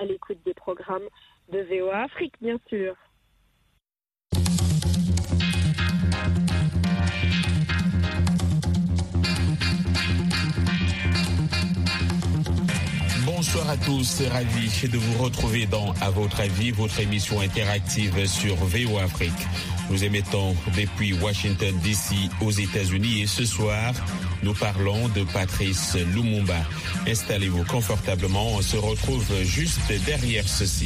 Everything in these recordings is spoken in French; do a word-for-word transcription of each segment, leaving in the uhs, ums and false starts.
à l'écoute des programmes de V O A Afrique, bien sûr. Bonsoir à tous, ravi de vous retrouver dans À votre avis, votre émission interactive sur V O A Afrique. Nous émettons depuis Washington D C aux États-Unis et ce soir, nous parlons de Patrice Lumumba. Installez-vous confortablement, on se retrouve juste derrière ceci.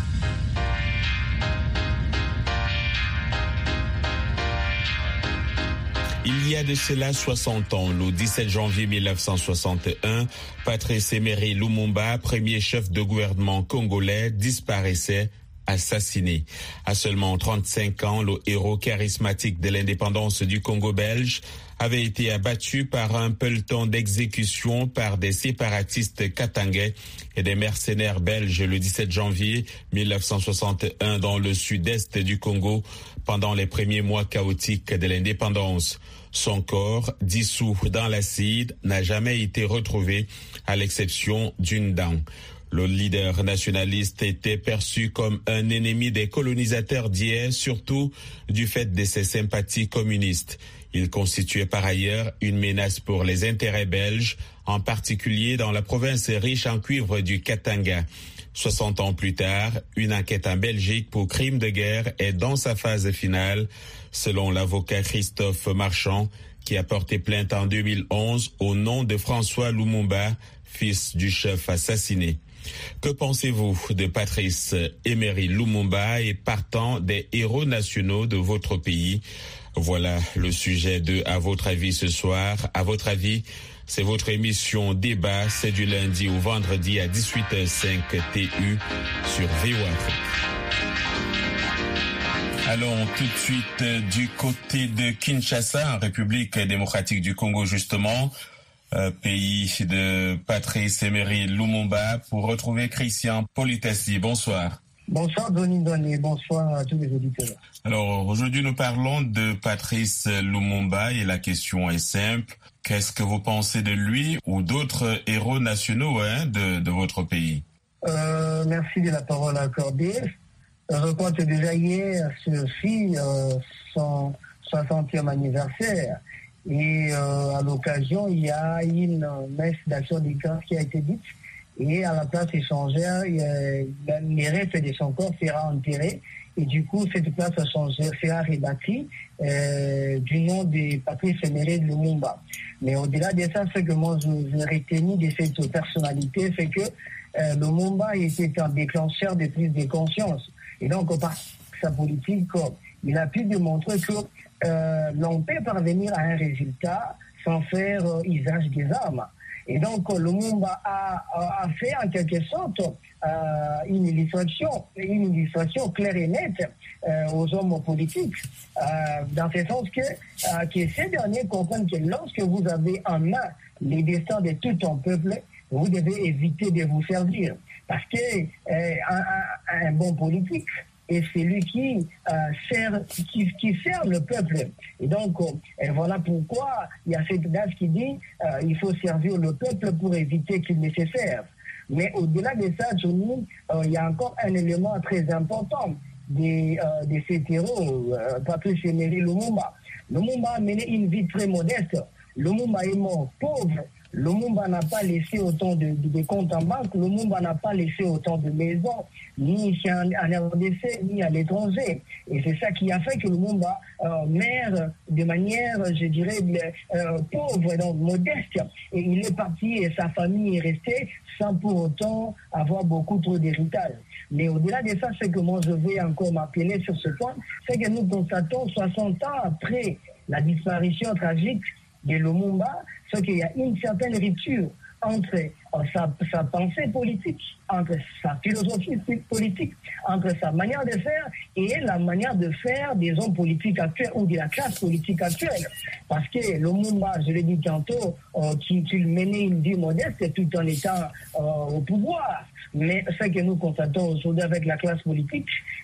Il y a de cela soixante ans, le dix-sept janvier mille neuf cent soixante et un, Patrice Emery Lumumba, premier chef de gouvernement congolais, disparaissait, assassiné. À seulement trente-cinq ans, le héros charismatique de l'indépendance du Congo belge avait été abattu par un peloton d'exécution par des séparatistes katangais et des mercenaires belges le dix-sept janvier mille neuf cent soixante et un dans le sud-est du Congo pendant les premiers mois chaotiques de l'indépendance. Son corps, dissous dans l'acide, n'a jamais été retrouvé à l'exception d'une dent. Le leader nationaliste était perçu comme un ennemi des colonisateurs d'hier, surtout du fait de ses sympathies communistes. Il constituait par ailleurs une menace pour les intérêts belges, en particulier dans la province riche en cuivre du Katanga. soixante ans plus tard, une enquête en Belgique pour crimes de guerre est dans sa phase finale, selon l'avocat Christophe Marchand, qui a porté plainte en deux mille onze au nom de François Lumumba, fils du chef assassiné. Que pensez-vous de Patrice Emery Lumumba et partant des héros nationaux de votre pays? Voilà le sujet de À votre avis ce soir. À votre avis, c'est votre émission débat. C'est du lundi au vendredi à dix-huit heures cinq T U sur V O A Afrique. Allons tout de suite du côté de Kinshasa, en République démocratique du Congo justement. Euh, pays de Patrice Emery Lumumba, pour retrouver Christian Politassi. Bonsoir. Bonsoir Denis Donné, bonsoir à tous les auditeurs. Alors aujourd'hui nous parlons de Patrice Lumumba et la question est simple. Qu'est-ce que vous pensez de lui ou d'autres héros nationaux hein, de, de votre pays? euh, Merci de la parole accordée. Je crois que déjà hier, ceci, euh, son soixantième anniversaire. Et euh, à l'occasion, il y a une messe d'action des grâces qui a été dite. Et à la place échangère, les restes de son corps sera enterré. Et du coup, cette place échangère sera rebâtie euh, du nom de Patrice Emery Lumumba. Mais au-delà de ça, ce que moi j'ai retenu de cette personnalité, c'est que euh, Lumumba était un déclencheur de prise de conscience. Et donc, par sa politique, il a pu démontrer que Euh, l'on peut parvenir à un résultat sans faire euh, usage des armes. Et donc, euh, Lumumba a, a, a fait en quelque sorte euh, une illustration, une illustration claire et nette euh, aux hommes politiques, euh, dans ce sens que, euh, que ces derniers comprennent que lorsque vous avez en main les destins de tout un peuple, vous devez éviter de vous servir. Parce que euh, un, un, un bon politique, et c'est lui qui, euh, sert, qui, qui sert le peuple. Et donc, euh, et voilà pourquoi il y a cette date qui dit euh, il faut servir le peuple pour éviter qu'il ne se serve. Mais au-delà de ça, Johnny, euh, il y a encore un élément très important de, euh, de cet héros, euh, Patrice Emery Lumumba. Lumumba a mené une vie très modeste. Lumumba est mort pauvre. Lumumba n'a pas laissé autant de, de, de comptes en banque, Lumumba n'a pas laissé autant de maisons, ni ici en, en R D C, ni à l'étranger. Et c'est ça qui a fait que Lumumba euh, meurt de manière, je dirais, euh, pauvre, donc modeste. Et il est parti et sa famille est restée sans pour autant avoir beaucoup trop d'héritage. Mais au-delà de ça, ce que moi je vais encore m'appeler sur ce point, c'est que nous constatons soixante ans après la disparition tragique de Lumumba, c'est qu'il y a une certaine rupture entre euh, sa, sa pensée politique, entre sa philosophie politique, entre sa manière de faire et la manière de faire des hommes politiques actuels ou de la classe politique actuelle. Parce que Lumumba, je l'ai dit tantôt, euh, qu'il qui menait une vie modeste tout en étant euh, au pouvoir. Mais ce que nous constatons aujourd'hui avec la classe politique,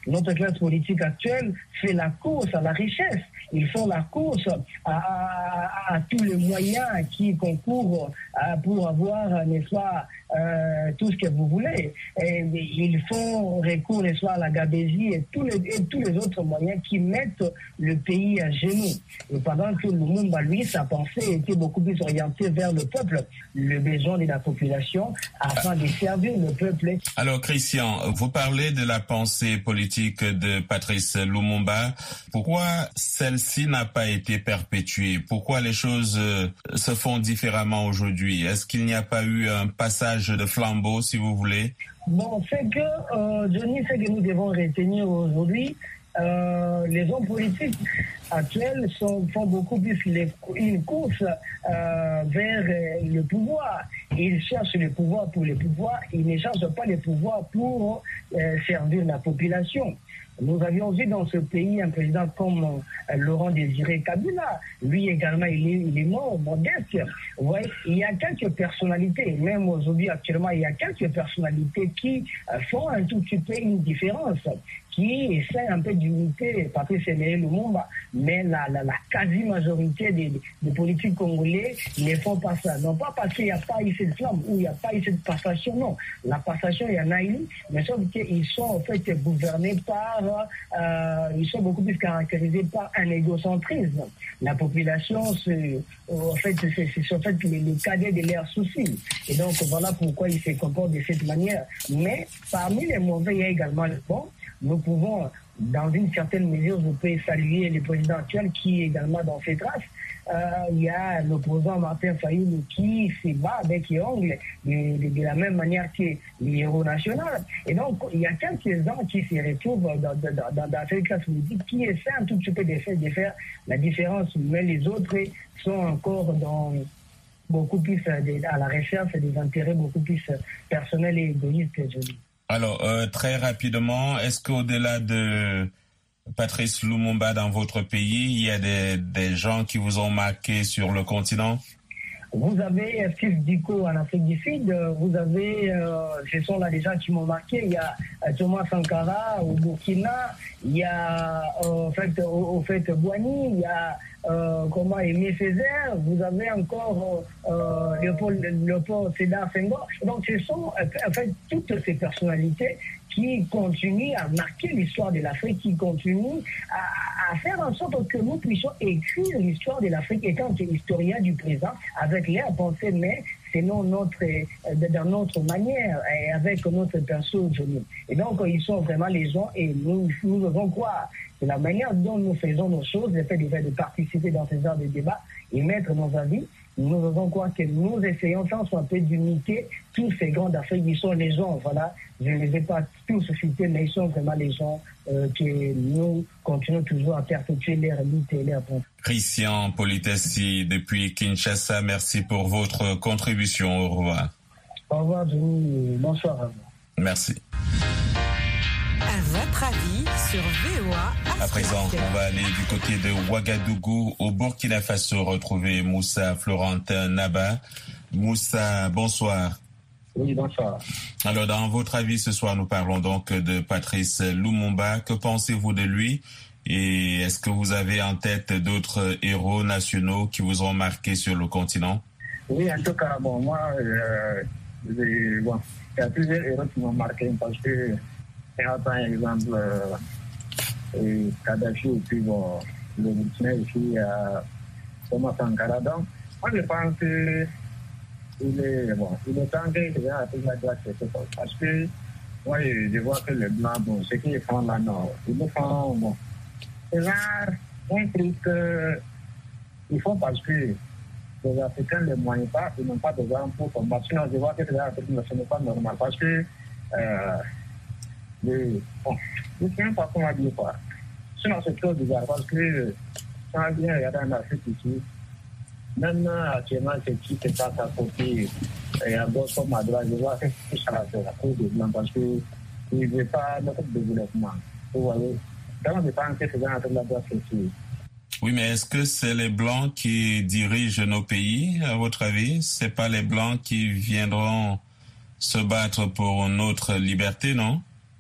Notre classe politique actuelle fait la course à la richesse. Ils font la course à, à, à tous les moyens qui concourent à, pour avoir, n'est-ce pas, euh, tout ce que vous voulez. Et, ils font recours, n'est-ce pas, à la gabésie et tous, les, et tous les autres moyens qui mettent le pays à genoux. Et pendant que Lumumba, lui, sa pensée était beaucoup plus orientée vers le peuple, le besoin de la population, afin de servir le peuple. Alors, Christian, vous parlez de la pensée politique de Patrice Lumumba. Pourquoi celle-ci n'a pas été perpétuée? Pourquoi les choses se font différemment aujourd'hui? Est-ce qu'il n'y a pas eu un passage de flambeau, si vous voulez? Bon, c'est que, euh, Johnny, c'est que nous devons retenir aujourd'hui, euh, les hommes politiques actuels sont, font beaucoup plus les, une course euh, vers le pouvoir. Ils cherchent le pouvoir pour le pouvoir, ils ne cherchent pas le pouvoir pour euh, servir la population. Nous avions vu dans ce pays un président comme euh, Laurent Désiré Kabila. Lui également, il est, il est mort, modeste. Vous voyez, il y a quelques personnalités, même aujourd'hui actuellement, il y a quelques personnalités qui euh, font un tout petit peu une différence, qui essaient un peu d'imiter Patrice Lumumba. Mais la, la, la quasi-majorité des, des politiques congolais ne font pas ça. Non pas parce qu'il n'y a pas eu cette flamme ou il n'y a pas eu cette passation, non. La passation, il y en a eu, mais sauf qu'ils sont en fait gouvernés par, euh, ils sont beaucoup plus caractérisés par un égocentrisme. La population, c'est, en fait, c'est, c'est en fait le, le cadet de leurs soucis. Et donc voilà pourquoi ils se comportent de cette manière. Mais parmi les mauvais, il y a également les bons. Nous pouvons, dans une certaine mesure, je peux saluer le président actuel qui est également dans ses traces. Euh, il y a l'opposant Martin Fayoulou qui se bat avec les ongles de, de, de la même manière que les héros nationaux. Et donc, il y a quelques-uns qui se retrouvent dans, dans, dans, dans cette classe politique qui essaient un tout petit peu de faire, de faire la différence, mais les autres sont encore dans beaucoup plus de, à la recherche des intérêts beaucoup plus personnels et égoïstes, je dis. Alors, euh, très rapidement, est-ce qu'au-delà de Patrice Lumumba dans votre pays, il y a des, des gens qui vous ont marqué sur le continent? Vous avez Steve Biko en Afrique du Sud, vous avez, euh, ce sont là des gens qui m'ont marqué, il y a Thomas Sankara au Burkina, il y a euh, en fait, au, au fait Boigny, il y a euh, comment Aimé Césaire, vous avez encore euh, Léopold, Léopold Sédar Senghor. Donc ce sont en fait toutes ces personnalités qui continuent à marquer l'histoire de l'Afrique, qui continuent à, à faire en sorte que nous puissions écrire l'histoire de l'Afrique étant historien du présent avec l'air pensée, mais selon notre, dans notre manière et avec notre perso aujourd'hui. Et donc, ils sont vraiment les gens et nous, nous devons croire que la manière dont nous faisons nos choses, le fait de, de participer dans ces heures de débat et mettre nos avis, nous devons croire que nous essayons tant soit peu d'imiter tous ces grands d'Afrique. Ils sont les gens, voilà, je ne les ai pas tous cités, mais ils sont vraiment les gens euh, que nous continuons toujours à perpétuer leur lutte et leur pensée. Christian Politessi, depuis Kinshasa, merci pour votre contribution. Au revoir. Au revoir, Denis. Bonsoir à vous. Merci. À votre avis sur V O A. À présent, on va aller du côté de Ouagadougou, au Burkina Faso, retrouver Moussa Florentin Naba. Moussa, bonsoir. Oui, bonsoir. Alors, dans votre avis, ce soir, nous parlons donc de Patrice Lumumba. Que pensez-vous de lui? Et est-ce que vous avez en tête d'autres héros nationaux qui vous ont marqué sur le continent? Oui, en tout cas, bon, moi, euh, bon, il y a plusieurs héros qui m'ont marqué parce que, par exemple, euh, Kadhafi et puis bon, le Burkina ici, euh, Thomas Sankara. Donc, moi, je pense que il est, bon, il est temps que les gens appliquent la droite, c'est ça. Parce que, moi, je, je vois que les Blancs, bon, ce qu'ils font là, non, ils le font, bon, c'est genre un truc qu'ils font parce que les Africains ne les moyens pas, ils n'ont pas besoin pour combattre. Sinon, je vois que les Africains, ce n'est pas normal parce que, euh, le, bon, je ne sais même pas comment dire quoi. Sinon, c'est trop bizarre parce que, quand on vient regarder en Afrique ici, même actuellement, c'est qui se passe à côté, et à gauche comme à droite, je vois que c'est ça la cause des Blancs parce qu'ils ne veulent pas notre développement. Vous voyez? Donc, je pense que c'est dans la droite aussi. Oui, mais est-ce que c'est les Blancs qui dirigent nos pays, à votre avis? C'est pas les Blancs qui viendront se battre pour notre liberté, non?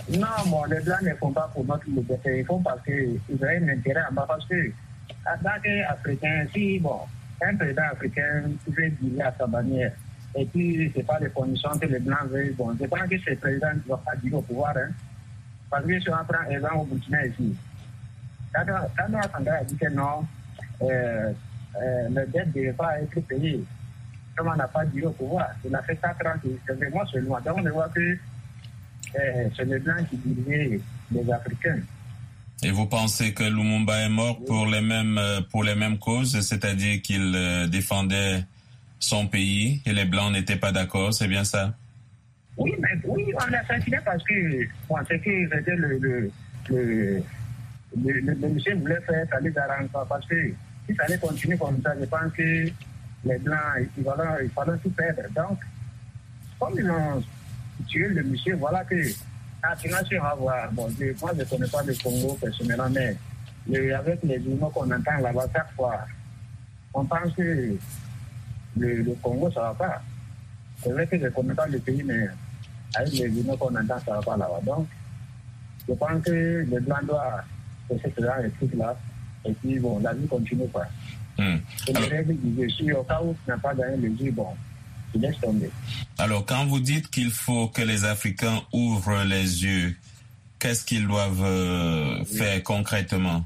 Non, bon, les Blancs ne font pas pour notre liberté. Ils font parce qu'ils ont un intérêt en bas. Parce que, en tant qu'Africain, si, bon, un président africain pouvait dire à sa manière, et puis, c'est pas les conditions que les Blancs veulent. Bon, je pense que ce président ne va pas dire au pouvoir, hein. Parce que si on prend exemple au Burkina ici, quand on a dit que non, euh, euh, le dette ne devait pas être payé, comme on n'a pas dit au pouvoir, il a fait quatre ans, c'est vraiment seulement. Donc, on voit que euh, c'est les Blancs qui dirigeaient les Africains. Et vous pensez que Lumumba est mort oui. pour les mêmes pour les mêmes causes, c'est-à-dire qu'il euh, défendait son pays et les Blancs n'étaient pas d'accord, c'est bien ça? Oui, mais oui, on l'a assassiné parce que bon, c'est que c'était le le le, le, le, le monsieur voulait faire ça les arrange pas parce que si ça allait continuer comme ça, je pense que les Blancs, il fallait, il fallait tout perdre. Donc, comme ils ont tué le monsieur, voilà que la nation va voir. Bon, je, moi, je ne connais pas le Congo personnellement, mais le, avec les journaux qu'on entend là-bas chaque fois, on pense que le, le Congo, ça ne va pas. C'est vrai que je ne connais pas le pays, mais avec les journaux qu'on entend, ça ne va pas là-bas. Donc, je pense que les Blancs doivent essayer de faire ces trucs-là. Et puis, bon, la vie continue, quoi. Mmh. Et les règles du jeu, si au cas où tu n'as pas gagné le jeu, bon, tu laisses tomber. Alors, quand vous dites qu'il faut que les Africains ouvrent les yeux, qu'est-ce qu'ils doivent euh, oui. faire concrètement?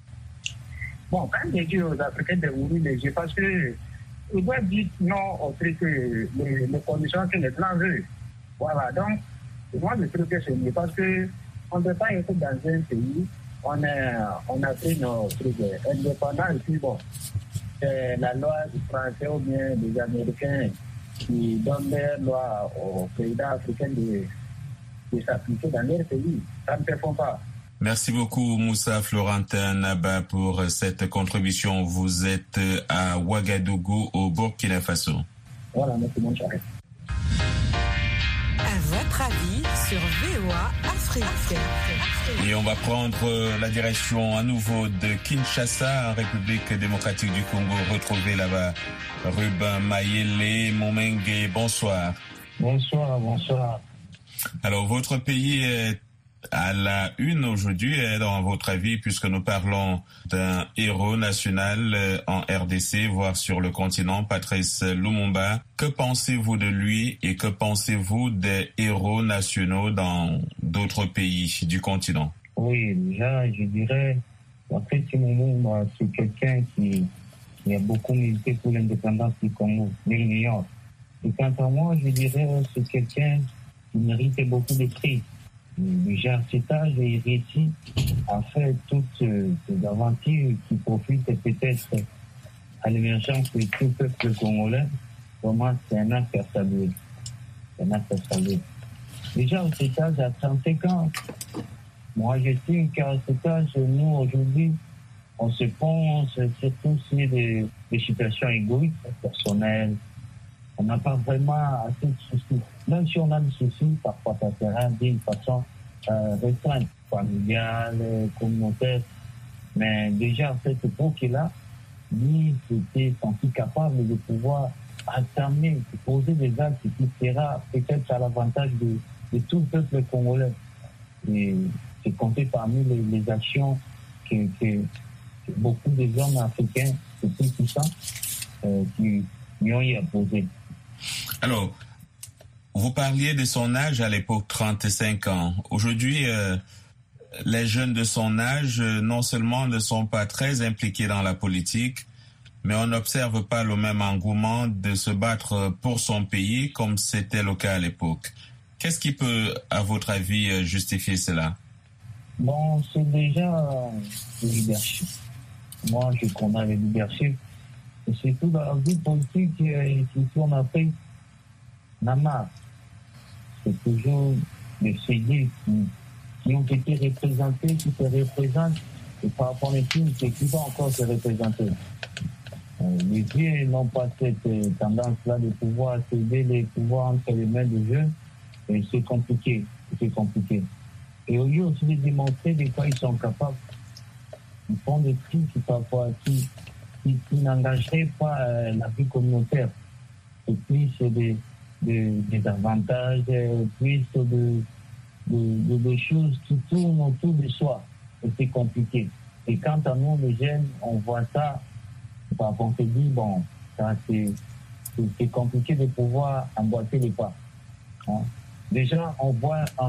Bon, quand je dis aux Africains d'ouvrir les yeux, parce que ils doivent dire non au truc, les, les conditions que les Blancs veulent. Voilà, donc, moi, je trouve que c'est mieux parce qu'on ne peut pas être dans un pays, on a, on a pris nos trucs indépendants et puis bon, c'est la loi du Français ou bien des Américains qui donnent leur loi aux présidents africains de, de s'appliquer dans leur pays. Ça ne se fait pas. Merci beaucoup Moussa Florentin Naba pour cette contribution. Vous êtes à Ouagadougou au Burkina Faso. Voilà, merci mon cher. À votre avis sur V O A Afrique. Et on va prendre la direction à nouveau de Kinshasa, en République démocratique du Congo. Retrouver là-bas Ruben Mayele Momengue. Bonsoir. Bonsoir, bonsoir. Alors, votre pays est à la une aujourd'hui, dans votre avis, puisque nous parlons d'un héros national en R D C, voire sur le continent, Patrice Lumumba. Que pensez-vous de lui et que pensez-vous des héros nationaux dans d'autres pays du continent? Oui, déjà, je dirais, Patrice Lumumba, c'est quelqu'un qui, qui a beaucoup milité pour l'indépendance du Congo, mais il ignore. Et quant à moi, je dirais, c'est quelqu'un qui méritait beaucoup de prix. Déjà, à cet âge, il réussit à faire toutes ces aventures qui profitent peut-être à l'émergence de tout le peuple congolais. Pour moi, c'est un acte à saluer. C'est un acte à saluer. Déjà, à cet âge, à trente-cinq ans, moi, j'estime qu'à cet âge, nous, aujourd'hui, on se pense surtout sur des, des situations égoïstes, personnelles. On n'a pas vraiment assez de soucis. Même si on a des soucis, parfois ça sert d'une façon euh, restreinte, familiale, communautaire. Mais déjà, à cette époque-là, lui, s'était senti capable de pouvoir entamer, de poser des actes qui sera peut-être à l'avantage de, de tout le peuple congolais. Et c'est compté parmi les, les actions que, que, que beaucoup des hommes africains, c'est plus puissants, euh, qui, qui ont y à poser. Alors, vous parliez de son âge à l'époque, trente-cinq ans. Aujourd'hui, euh, les jeunes de son âge, euh, non seulement ne sont pas très impliqués dans la politique, mais on n'observe pas le même engouement de se battre pour son pays comme c'était le cas à l'époque. Qu'est-ce qui peut, à votre avis, justifier cela? Bon, c'est déjà le leadership. Moi, je connais le leadership. Et surtout dans la vie politique qui tourne en Afrique, Nama, c'est toujours les civils qui, qui ont été représentés, qui se représentent, et par rapport aux films, c'est qui vont encore se représenter. Euh, les vieux n'ont pas cette euh, tendance-là de pouvoir céder les pouvoirs entre les mains des jeunes, et c'est compliqué, c'est compliqué. Et au lieu aussi de démontrer des fois ils sont capables, ils font des trucs qui parfois qui, qui, qui n'engageraient pas euh, la vie communautaire. Et puis c'est des Des, des avantages, plus de, de, de, de choses qui tournent autour de soi. Et c'est compliqué. Et quant à nous, les jeunes, on voit ça, bah, on se dit, bon, ça, c'est, c'est, c'est compliqué de pouvoir emboîter les pas. Hein. Déjà, on voit en